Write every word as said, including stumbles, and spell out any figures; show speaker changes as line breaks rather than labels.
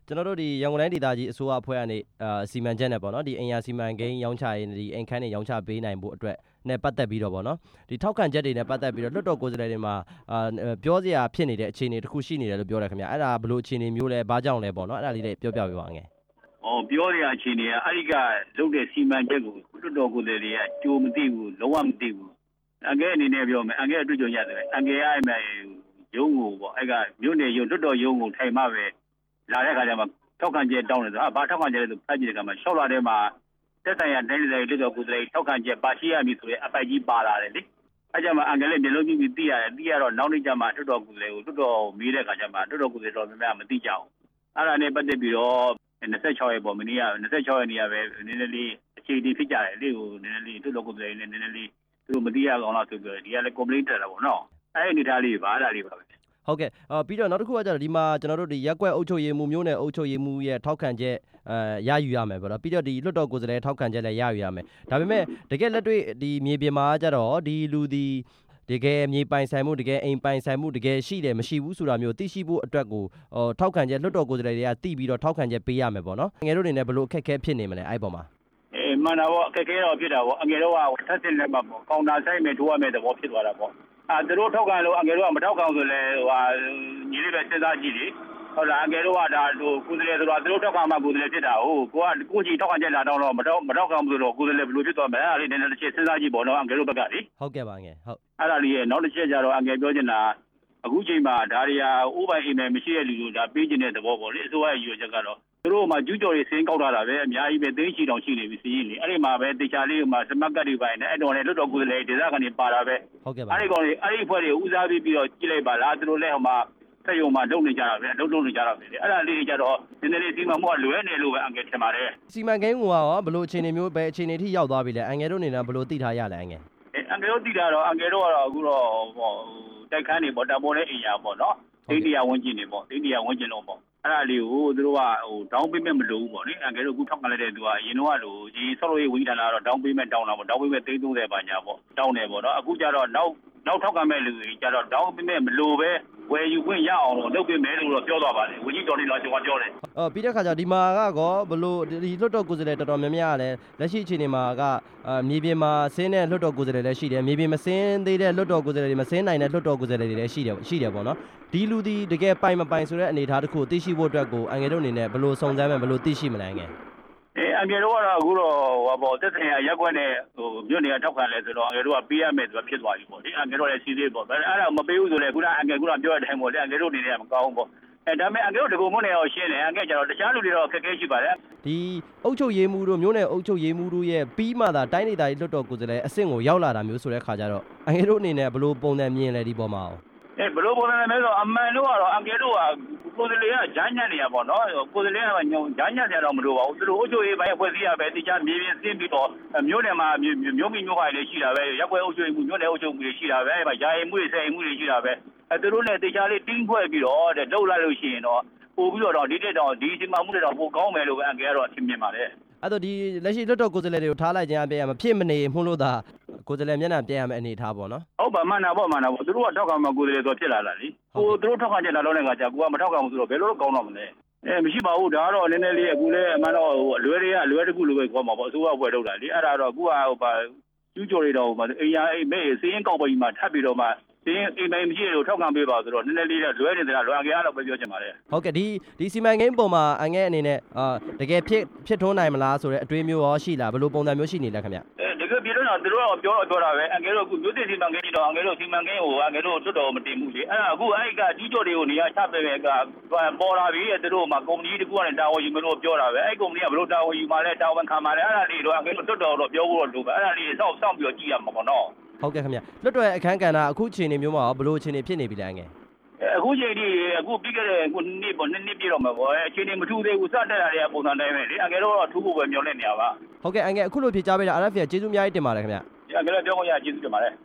ကျွန်တော်တို့ဒီရန်ကုန်တိုင်းဒေသကြီးအစိုးရအဖွဲ့ကနေအာစီမံချက်နဲ့ပေါ့နော်ဒီအင်ယာစီမံကိန်းရောင်းချရေးဒီအိမ်ခန်းတွေရောင်းချပေးနိုင်ဖို့အတွက်နဲ့ပတ်သက်ပြီးတော့ပေါ့နော်ဒီထောက်ခံချက်တွေနဲ့ပတ်သက်ပြီးတော့လွှတ်တော်ကိုယ်စားလှယ်တွေမှာအာပြောစရာဖြစ်နေတဲ့အခြေအနေတစ်ခုရှိနေတယ်လို့ပြောတယ်ခင်ဗျအဲ့ဒါဘယ်လိုအခြေအနေမျိုးလဲဘာကြောင့်လဲပေါ့နော်အဲ့ဒါလေးလေးပြောပြပေးပါငယ်
อ๋อပြောရအခြေအနေကအဲ့ဒီကလုပ်တဲ့စီမံချက်ကိုလွှတ်တော်ကိုယ်စားလှယ်တွေကကြိုမသိဘူးလုံးဝမသိဘူးအငဲအနေနဲ့ပြောမယ်အငဲအတွေ့အကြုံရတယ်အငဲအဲ့မဲ့ရုံးကိုပေါ့အဲ့ကမြို့နယ်ရုံးလွှတ်တော်ရုံးကိုထိုင်မှပဲလာတဲ့ခါကျမှထောက်ခံချက်တောင်းတယ်ဆိုဟာဘာထောက်ခံချက်လဲဆိုဖတ်ကြည့်တဲ့ကမှာရှောက်လာတဲ့မှာတက်ဆိုင်ရတိုင်းတိုင်းလွှတ်တော်ကိုယ်စားလှယ်ထောက်ခံချက်ပါရှိရမည်ဆိုတဲ့အပိုက်ကြီးပါလာတယ်လေအဲ့ကြမှာအငဲလည်းမျိုးလုံးကြီးသိရတယ်သိရတော့နောက်နေ့ကျမှလွှတ်တော်ကိုယ်စားလှယ်ကိုလွှတ်တော်မေးတဲ့ခါကျမှလွှတ်တော်ကိုယ်စားလှယ်တော်များများမသိကြအောင်အဲ့ဒါနဲ့ပတ်သက်ပြီးတော့26ရက်ပေါ့မနေ့က26ရက်နေ့ကပဲနည်းနည်းလေးအခြေအနေဖြစ်ကြတယ်လေကိုနည်းနည်းလေးလွှတ်တော်ကိုယ်စားလှယ်နဲ့နည်းနည်းလေးသူတို့မသိရအောင်လို့ဆိုပြီးတော့ဒီကလည်း complaint တက်တာပေါ့နော်အဲ့ဒီအနေထားလေးပါအဲ့ဒါလေးပါပဲ
ဟုတ်ကဲ့အော်ပြီးတော့နောက်တစ်ခုကကျတော့ဒီမှာကျွန်တော်တို့ဒီရက်ကွက်အုပ်ချုပ်ရေးမှုမျိုးနဲ့အုပ်ချုပ်ရေးမှုရဲ့ထောက်ခံချက်အဲရယူရမယ်ပေါ့နော်ပြီးတော့ဒီလွှတ်တော်ကိုယ်စားလှယ်ထောက်ခံချက်လည်းရယူရမယ်ဒါပေမဲ့တကယ်လက်တွေ့ဒီမြေပြင်မှာကျတော့ဒီလူဒီတကယ်မြေပိုင်ဆိုင်မှုတကယ်အိမ်ပိုင်ဆိုင်မှုတကယ်ရှိတယ်မရှိဘူးဆိုတာမျိုးသိရှိဖို့အတွက်ကိုဟိုထောက်ခံချက်လွှတ်တော်ကိုယ်စားလှယ်တွေကသိပြီးတော့ထောက်ခံချက်ပေးရမယ်ပေါ့နော်ငယ်တို့အနေနဲ့ဘလို့အခက်အခဲဖြစ်နေမလဲအဲ့ပေါ်မှာ
အေးမှန်တာပေါ့အခက်အခဲတော့ဖြစ်တာပေါ့အငယ်တို့ကထပ်စင်လက်မှာပေါ့ကောင်တာဆိုင်မဲ့ထိုးရမယ်သဘောဖြစ်သွားတာပေါ့အာသူတို့ထောက်ခံလို့အငယ်တို့ကမထောက်ခံဆိုလဲဟိုဟာညီလေးပဲစဉ်းစားကြည့်လေဟုတ်လားအငယ်တို့ကဒါဟိုကိုယ်စားလှယ်ဆိုတော့သူတို့ထောက်ခံမှကိုယ်စားလှယ်ဖြစ်တာဟုတ်ကိုကကိုကြီးထောက်ခံချက်လာတော့တော့မထောက်မထောက်ခံဘူးဆိုတော့ကိုယ်စားလှယ်ဘယ်လိုဖြစ်သွားမလဲအဲ့ဒါလေးနည်းနည်းတစ်ချက်စဉ်းစားကြည့်ပေါ့နော်အငယ်တို့ဘက်ကလေ
ဟုတ်ကဲ့ပါငယ်ဟုတ်
အဲ့ဒါလေးရဲ့နောက်တစ်ချက်ကျတော့အငယ်ပြောချင်တာအခုချိန်မှာဒါတွေကအိုးပိုင်အိမ်မယ်မရှိတဲ့လူတို့ဒါပေးခြင်းတဲ့သဘောပေါ့လေအစိုးရရဲ့ရည်ရွယ်ချက်ကတော့သူတို့မှကျူးကျော်တွေစင်းကောက်ထားတာပဲအများကြီးပဲသိန်းချီတောင်ရှိနေပြီစီးရင်လေအဲ့ဒီမှာပဲတေချာလေးမှာစမတ်ကတ်တွေပိုင်းနဲ့အဲ့တော်နဲ့လွတ်တော်ကိုယ်စားလှယ်ဒေသခံတွေပါတာပဲ
ဟုတ်ကဲ့ပါ
အဲ့ဒီကောင်တွေအဲ့ဒီဖွဲ့တွေဦးစားပေးပြီးတော့ကြည့်လိုက်ပါလားသူတို့လည်းဟိုမှာဆက်ရုံမှာလုပ်နေကြတာပဲလုပ်လုပ်နေကြတာပဲလေအဲ့ဒါလေးကြတော့ဒီနေ့လေးဒီမှာမို့လွယ်နေလို့ပဲအငယ်ထင်ပါတယ်
စီမံကိန်းကရောဘလို့အခြေအနေမျိုးပဲအခြေအနေထိရောက်သွားပြီလဲအငယ်တို့အနေနဲ့ဘလို့သိထားရလဲအငယ်
အငယ်တို့သိတာတော့အငယ်တို့ကတော့အခုတော့ဟိုတိုက်ခန်းတွေပေါ့တပ်ပေါ်တဲ့အိမ်ယာပေါ့နော်အိန္ဒိယဝန်းကျင်တွေပေါ့အိန္ဒိယဝန်းကျင်လုံးပေါ့အဲ့ဒါလေးကိုသူတို့ကဟိုဒေါင်းပေးမဲ့မလို့ဘူးပေါ့လေအငယ်တို့အခုထောက်ခံလိုက်တဲ့သူကအရင်တော့ကလို့ဒီဆော့လို့ရေးဝန်ကြီးဌာနကတော့ဒေါင်းပေးမဲ့တောင်းတာပေါ့ဒေါင်းပေးမဲ့သိန်း30ပါညာပေါ့တောင်းတယ်ပေါ့နော်အခုကျတော့နောက်နောက်ထောက်ခံမဲ့လူတွေကျတော့ဒေါင်းပေးမဲ့မလို့ပဲဝယ်ယူခွင့်ရအောင်လို့လုပ်ပေးမယ်လို့တော့ပြောသွားပါတယ်ဝန်ကြီးတော်နေတော့ကျွန်တော်ပြောတယ်
အော်ပြီးတဲ့ခါကျဒီမှာကကောဘလို့ဒီလွှတ်တော်ကိုယ်စားလှယ်တော်တော်များများကလည်းလက်ရှိအခြေအနေမှာကမြေပြင်မှာဆင်းတဲ့လွှတ်တော်ကိုယ်စားလှယ်လည်းရှိတယ်မြေပြင်မဆင်းသေးတဲ့လွှတ်တော်ကိုယ်စားလှယ်တွေမဆင်းနိုင်တဲ့လွှတ်တော်ကိုယ်စားလှယ်တွေလည်းရှိတယ်ရှိတယ်ပေါ့နော်ဒီလူဒီတကယ်ပိုင်မပိုင်ဆိုတဲ့အနေအထားတစ်ခုသိရှိဖို့အတွက်ကိုအငယ်တို့အနေနဲ့ဘလို့စုံစမ်းမယ်ဘလို့သိရှိမလဲငယ်
အဲအငယ်တို့ကတော့အခုတော့ဟိုပေါ့တက်ဆိုင်ရာရက်ွက်နဲ့ဟိုမြို့နယ်ကထောက်ခံလဲဆိုတော့အငယ်တို့ကပေးရမယ်ဆိုတာဖြစ်သွားပြီပေါ့ဒီအငယ်တို့လည်းစီးသေးပေါ့အဲ့ဒါမပေးဘူးဆိုလဲခုနအငယ်ကပြောတဲ့အတိုင်းပေါ့လေအငယ်တို့အနေနဲ့မကောင်းဘူးပေါ့အဲဒါပေမဲ့အငယ်တို့ဒီကုံမွန်းနေတော့ရှင်းတယ်အငယ်ကျတော့တခြားလူတွေတော့ခက်ခဲရှိပါတယ်
ဒီအုပ်ချုပ်ရေးမှုတို့မြို့နယ်အုပ်ချုပ်ရေးမှုတို့ရဲ့ပြီးမှသာတိုင်းဒေသကြီးလွှတ်တော်ကိုယ်စားလှယ်အဆင့်ကိုရောက်လာတာမျိုးဆိုတဲ့ခါကျတော့အငယ်တို့အနေနဲ့ဘလို့ပုံစံမြင်လဲဒီပေါ်မှာ
အဲဘလို့ပုံစံလဲဆိုအမှန်တော့ကတော့အငယ်တို့ကကိုယ်စားလှယ်ကဂျမ်းညံ့နေရပေါ့နော်ကိုယ်စားလှယ်ကညုံဂျမ်းညံ့တယ်တော့မလို့ပါဘူးသူတို့အုပ်ချုပ်ရေးပိုင်းအဖွဲ့အစည်းရပဲတခြားမြေပြင်ဆင်းပြီးတော့မြို့နယ်မှာမြို့မိမြို့ခိုင်တွေရှိတာပဲရက်ွယ်အုပ်ချုပ်ရေးမှုမြို့နယ်အုပ်ချုပ်မှုတွေရှိတာပဲအဲမှာယာယီမှုတွေဆယ်မှုတွေရှိတာပဲအဲသူတို့နဲ့တခြားလေးတင်းဖွဲ့ပြီးတော့တဲ့လှုပ်လိုက်လို့ရှိရင်တော့ပို့ပြီးတော့ဒီတက်တော့ဒီစီမံမှုတွေတော့ပိုကောင်းမယ်လို့ပဲအငယ်ကတော့အထင်မြင်ပါတယ်
အဲ့တော့ဒီလက်ရှိလွှတ်တော်ကိုယ်စားလှယ်တွေကိုထားလိုက်ခြင်းအပြင်မဖြစ်မနေမှုလို့သာကိုယ်စားလှယ်မျက်နှာပြန်ရမယ့်အနေအထားပေါ့နော်
ဟုတ်ပါမှန်တာပေါ့မှန်တာပေါ့သူတို့ကထောက်ခံမှာကိုယ်စားလှယ်ဆိုဖြစ်လာတာလေဟိုသူတို့ထောက်ခံချက်လာတော့လည်းကကြာကိုကမထောက်ခံဘူးဆိုတော့ဘယ်လိုကောင်းတော့မလဲအဲမရှိပါဘူးဒါကတော့နည်းနည်းလေးအခုလည်းအမှန်တော့ဟိုအလွယ်တွေကအလွယ်တကူလိုပဲခေါ်မှာပေါ့အစိုးရအဖွဲ့ထုတ်တာလေအဲ့ဒါတော့အခုကဟိုပါကျူးကျော်တွေတော့ဟိုအိမ်ယာအိမ်မဲစင်းကောက်ပေါ်ကြီးမှာထပ်ပြီးတော့မှဒီအိမ်တိုင်းမရှိလို့ထောက်ခံပေးပါဆိုတော့နည်းနည်းလေးလွဲနေတာလွယ်ကြရတော့ပဲပြောချင်ပါတယ်
ဟုတ်ကဲ့ဒီဒီစီမံကိန်းပုံမှာအငဲ့အနေနဲ့အာတကယ်ဖြစ်ဖြစ်ထွန်းနိုင်မလားဆိုတဲ့အတွေးမျိုးရောရှိလားဘယ်လိုပုံစံမျိုးရှိနေလဲခင်ဗျ
အဲတကယ်ပြည်တော့သူတို့ကပြောတော့ပြောတာပဲအငယ်တို့အခုမြို့သစ်စီမံကိန်းတော့အငယ်တို့စီမံကိန်းကိုအငယ်တို့တွတ်တော်မတင်ဘူးလေအဲ့ဒါအခုအဲ့ကကြီးကျော်တွေကိုနေရာချပေးမဲ့ကပေါ်လာပြီသူတို့မှာကုမ္ပဏီတကူကလည်းတာဝန်ယူမလို့ပြောတာပဲအဲ့ကုမ္ပဏီကဘယ်လိုတာဝန်ယူမှလဲတာဝန်ခံမှလဲအဲ့ဒါလေးတော့အငယ်တို့တွတ်တော်တော့ပြောဖို့တော့လိုပဲအဲ့ဒါလေးစောင့်စောင့်ပြီးတော့ကြည့်ရမှာပေါ့နော်
ဟုတ်ကဲ့ခင်ဗျလွတ်တော်ရဲ့အခန်းကဏ္ဍအခုချိန်နေမျိုးမှာဘယ်လိုအခြေအနေဖြစ်နေပြီလဲငယ်
အခုချိန်ဒီအခုပြီးခဲ့တဲ့ခုနှစ်ပေါ့နှစ်နှစ်ပြည့်တော့မှာပေါ့အခြေအနေမထူးသေးဘူးစတက်လာတဲ့ပုံစံတိုင်းပဲလေအငယ်တို့တော့ထူးဖို့ပဲမျှော်လင့်နေရပါ
ဟုတ်ကဲ့အငယ်အခုလိုဖြေကြားပေးတာ R F ရဲ့ကျေးဇူးအများကြီးတင်ပါတယ်ခင်ဗျ
အငယ်တို့ပြောခွင့်ရကျေးဇူးတင်ပါတယ်